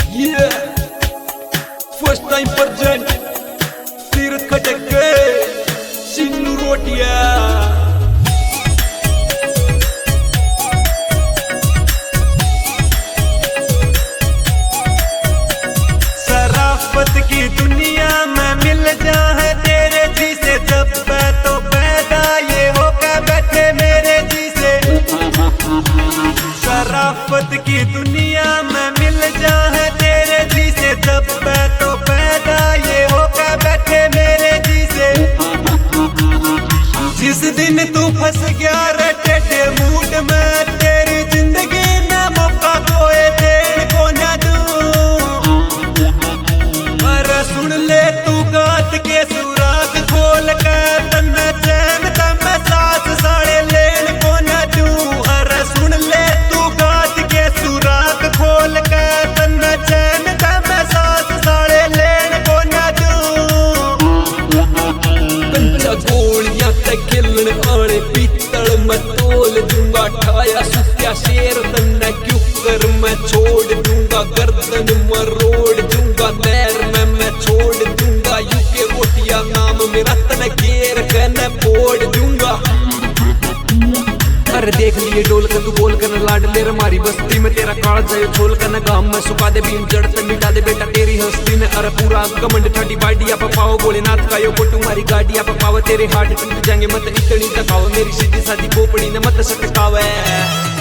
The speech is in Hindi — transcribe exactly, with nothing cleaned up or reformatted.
Yeah, first time present, Tirath खटक गए, सिन्नू रोटिया। शराफत की दुनिया में मिल जाए तेरे जी से, जब तो पैदा ये होकर बैठे मेरे जी से। शराफत की दुनिया में मिल जाए तेरे जी से, जब तो पैदा ये होकर बैठे मेरे जी से। जिस दिन तू फंस गया रे टेढ़े मूड में, तेरी जिंदगी में मौका कोई देर को न दूं। पर सुन ले तू गात के सुराग खोल कर, तन चैन तम सास साड़े लेन को न दूं। अरे सुन ले तू गात के सुराग खोल कर, तन चैन तम सास साड़े लेन को न दूं। कंचा गोलियां ते खिलन आने पीतल मैं तोल दूंगा, ठाया सुत्या शेर तन्ने क्यों कर मैं छोड़ दूंगा। गर्दन मरोड़ दूंगा, पैर में मैं छोड़ दूंगा। यूके रोटिया नाम मेरा तने घेर कने फोड़ दूंगा। अरे देख लिए डोल कर तू बोल कर लाड ले रे मारी बस्ती में, तेरा काल जाए छोल कर गाम में सुखा दे बीम जड़ से मिटा दे बेटा तेरी हस्ती में। अरे पूरा कमंड ठाटी बाडिया पाओ भोलेनाथ का यो को तुम्हारी गाड़िया पाओ, तेरे हाथ टूट जाएंगे मत इतनी तकाओ। मेरी सीधी सादी खोपड़ी ने मत सटकावे।